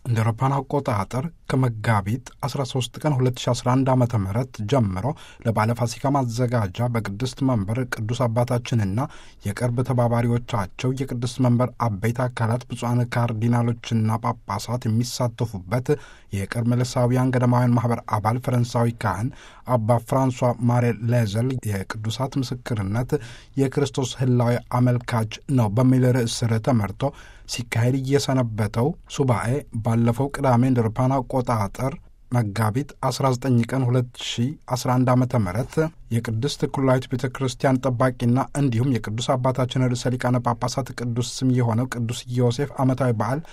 እንደ አውሮፓውያን አቆጣጠር ከመጋቢት 13 ቀን 2011 ዓ.ም ጀምሮ ለበዓለ ፋሲካ ማዘጋጃ በቅድስት መንበር ቅዱስ አባታችንና የቅርብ ተባባሪዎቻቸው የቅድስት መንበር አበይት አካላት ብፁዓን ካርዲናሎችና ጳጳሳት የሚሳተፉበት የቅርብ መልሳውያን ገዳማውያን ማኅበር አባል ፈረንሳዊ ካህን አባ ፍራንሷ ማሬ ሌዘል የቅዱሳት ምስክርነት የክርስቶስ ህላዊ አመልካች ነው በሚል ርዕስ ስር ተመርቶ ሲካሄድ እየሰነበተው ሱባኤ ባለፈው ቅዳሜ እንደ አውሮፓውያን አቆጣጠር መጋቢት 19 ቀን 2011 ዓ.ም የቅድስት ኩላዊት ቤተ ክርስቲያን ጠባቂና እንዲሁም የቅዱስ አባታችን ርዕሰ ሊቃነ ጳጳሳት ቅዱስ ስም የሆነው ቅዱስ ዮሴፍ ዓመታዊ በዓል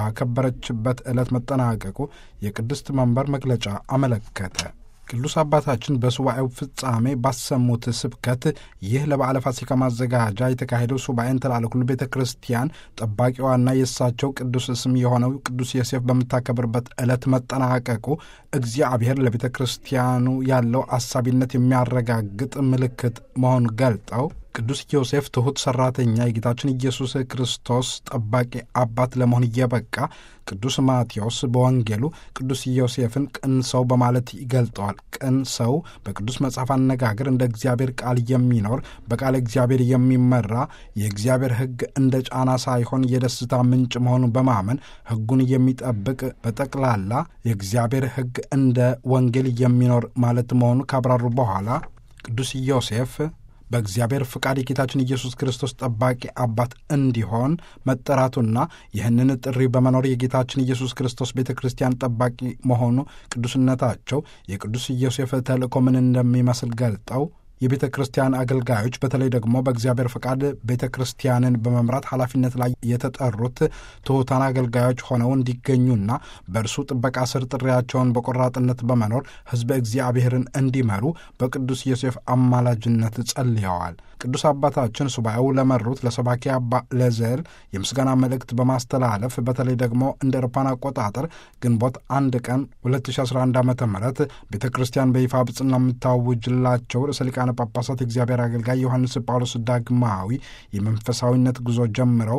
ባከበረችበት ዕለት መጠናቀቁ የቅድስት መንበር መግለጫ አመለከተ። ቅዱስ አባታችን በሱባኤው ፍጻሜ ባሰሙት ስብከት ይህ ለበዓለ ፋሲካ ማዘጋጃ የተካሄደው ሱባኤን ተላለኩል ቤተ ክርስቲያን ጠባቂዋና የእሳቸው ቅዱስ ስም የሆነው ቅዱስ ዮሴፍ በምታከብርበት ዕለት መጠናቀቁ እግዚአብሔር ለቤተ ክርስቲያኑ ያለው አሳቢነት የሚያረጋግጥ ምልክት መሆን ገልጠው ቅዱስ ዮሴፍ ትሑት ሠራተኛ የጌታችን ኢየሱስ ክርስቶስ ጠባቂ አባት ለመሆን እየበቃ ቅዱስ ማቴዎስ በወንጌሉ ቅዱስ ዮሴፍን ቅን ሰው በማለት ይገልጠዋል። ቅን ሰው በቅዱስ መጽሐፍ አነጋገር እንደ እግዚአብሔር ቃል የሚኖር በቃል እግዚአብሔር የሚመራ የእግዚአብሔር ሕግ እንደ ጫና ሳይሆን የደስታ ምንጭ መሆኑን በማመን ሕጉን የሚጠብቅ በጠቅላላ የእግዚአብሔር ሕግ እንደ ወንጌል የሚኖር ማለት መሆኑ ካብራሩ በኋላ ቅዱስ ዮሴፍ በእግዚአብሔር ፍቃድ የጌታችን ኢየሱስ ክርስቶስ ጠባቂ አባት እንዲሆን መጠራቱና ይህንን ጥሪ በመኖር የጌታችን ኢየሱስ ክርስቶስ ቤተ ክርስቲያን ጠባቂ መሆኑ ቅዱስነታቸው የቅዱስ ዮሴፍ ተልእኮ ምን እንደሚመስል ገልጠው የቤተ ክርስቲያን አገልጋዮች በተለይ ደግሞ በእግዚአብሔር ፈቃድ ቤተ ክርስቲያንን በመምራት ኃላፊነት ላይ የተጠሩት ትሑታን አገልጋዮች ሆነው እንዲገኙና በእርሱ ጥበቃ ስር ጥሪያቸውን በቆራጥነት በመኖር ሕዝበ እግዚአብሔርን እንዲመሩ በቅዱስ ዮሴፍ አማላጅነት ጸልየዋል። ቅዱስ አባታችን ሱባኤው ለመሩት ለሰባኪ አባ ሌዘል የምስጋና መልእክት በማስተላለፍ በተለይ ደግሞ እንደ አውሮፓውያን አቆጣጠር ግንቦት 1 ቀን 2011 ዓ.ም ቤተ ክርስቲያን በይፋ ብጽና የምታውጅላቸው ርዕሰ ሊቃነ ጳጳሳት የእግዚአብሔር አገልጋይ ዮሐንስ ጳውሎስ ዳግማዊ የመንፈሳዊነት ጉዞ ጀምረው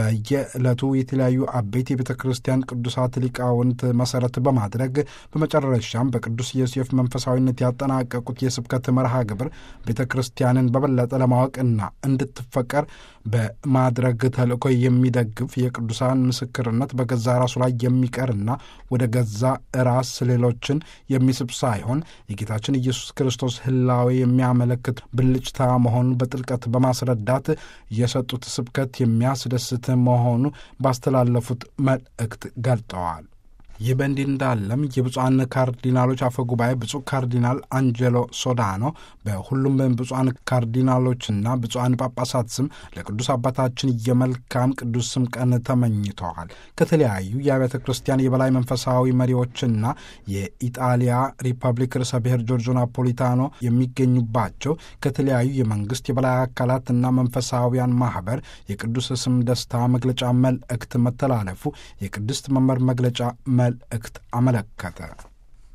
በየዕለቱ የተለያዩ አበይት የቤተ ክርስቲያን ቅዱሳት ሊቃውንት መሠረት በማድረግ በመጨረሻም በቅዱስ ዮሴፍ መንፈሳዊነት ያጠናቀቁት የስብከት መርሃ ግብር ቤተ ክርስቲያንን በበለጠ ለማወቅና እንድትፈቀር በማድረግ ተልእኮ የሚደግፍ የቅዱሳን ምስክርነት በገዛ ራሱ ላይ የሚቀርና ወደ ገዛ ራስ ሌሎችን የሚስብ ሳይሆን የጌታችን ኢየሱስ ክርስቶስ ህላዌ የሚያመለክት ብልጭታ መሆኑን በጥልቀት በማስረዳት የሰጡት ስብከት የሚያስደስት መሆኑ ባስተላለፉት መልእክት ገልጠዋል። ይህ በእንዲህ እንዳለም የብፁዓን ካርዲናሎች አፈ ጉባኤ ብፁዕ ካርዲናል አንጀሎ ሶዳኖ በሁሉም ብፁዓን ካርዲናሎችና ብፁዓን ጳጳሳት ስም ለቅዱስ አባታችን የመልካም ቅዱስ ስም ቀን ተመኝተዋል። ከተለያዩ የአብያተ ክርስቲያን የበላይ መንፈሳዊ መሪዎችና የኢጣሊያ ሪፐብሊክ ርዕሰ ብሔር ጆርጆ ናፖሊታኖ የሚገኙባቸው ከተለያዩ የመንግስት የበላይ አካላትና መንፈሳዊያን ማኅበር የቅዱስ ስም ደስታ መግለጫ መልእክት መተላለፉ የቅድስት መንበር መግለጫ መልእክት አመለከተ።